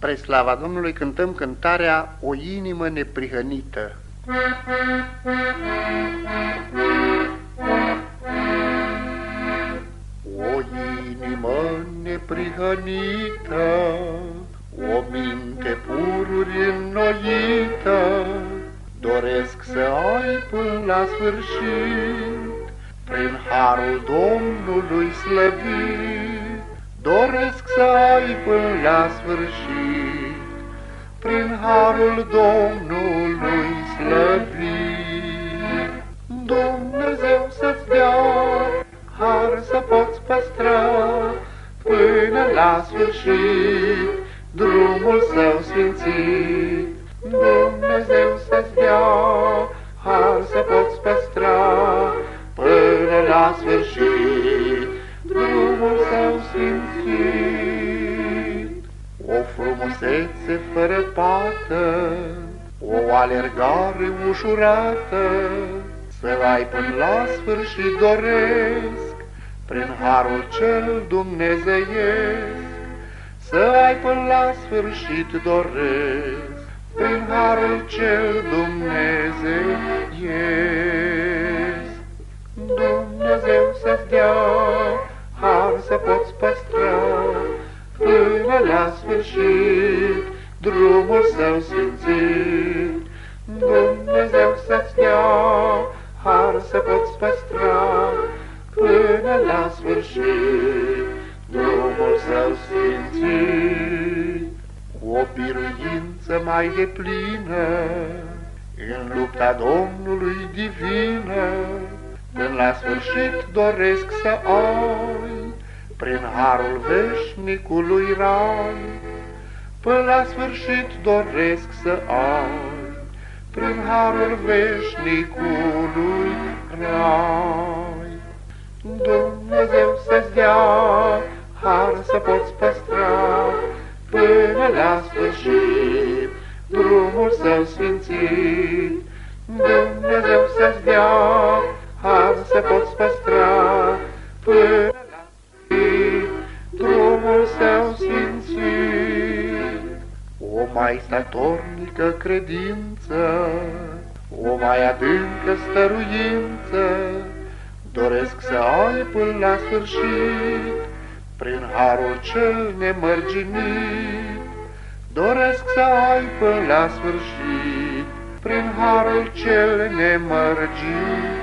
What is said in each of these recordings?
Spre slava Domnului cântăm cântarea O inimă neprihănită. O inimă neprihănită, o minte pururi înnoită, doresc să ai până la sfârșit, prin harul Domnului slăvit. Doresc să ai până la sfârșit, prin harul Domnului slăvit. Dumnezeu să-ți dea har să poți păstra până la sfârșit drumul său sfințit. Dumnezeu să-ți dea har să poți păstra până la sfârșit drumul său sfințit. O frumusețe fără pată, o alergare ușurată, să ai până la sfârșit doresc, prin harul cel dumnezeiesc. Să ai până la sfârșit doresc, prin harul cel dumnezeiesc. Dumnezeu să-ți dea har să poți păstra până la sfârșit drumul său sfințit. Dumnezeu să-ți dea har să poți păstra până la sfârșit drumul său sfințit. O biruință mai deplină în lupta Domnului divină, până la sfârșit doresc să ai, prin harul veșnicului rai. Până la sfârșit doresc să ai, prin harul veșnicului rai. Dumnezeu să-ți dea har să poți păstra până la sfârșit drumul său sfințit. Dumnezeu să-ți dea har să poți păstra până la sfârșit drumul său sfințit. O mai statornică credință, o mai adâncă stăruință, doresc să ai până la sfârșit, prin harul cel nemărginit. Doresc să ai până la sfârșit, prin harul cel nemărginit.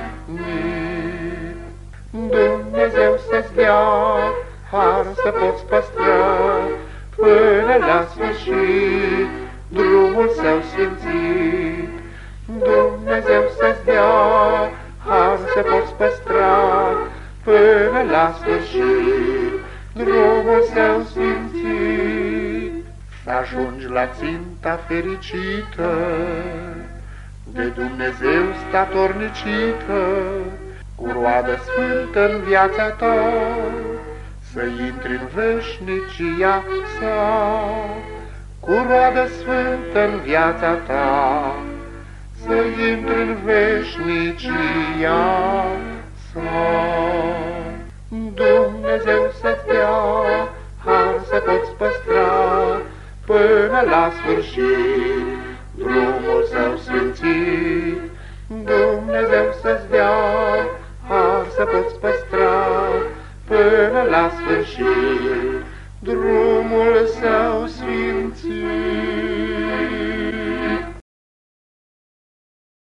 Dumnezeu să-ți dea har să poți păstra până la sfârșit drumul său sfințit. Dumnezeu să-ți dea har să poți păstra până la sfârșit drumul său sfințit. Să ajungi la ținta fericită, de Dumnezeu statornicită, cu roadă sfântă în viața ta, să intri în veșnicia sa. Cu roadă sfântă în viața ta, să intri în veșnicia sa. Dumnezeu să-ți dea har să poți păstra până la sfârșit drumul său sfințit. Dumnezeu să-ți dea har să poți păstra până la sfârșit drumul său sfințit.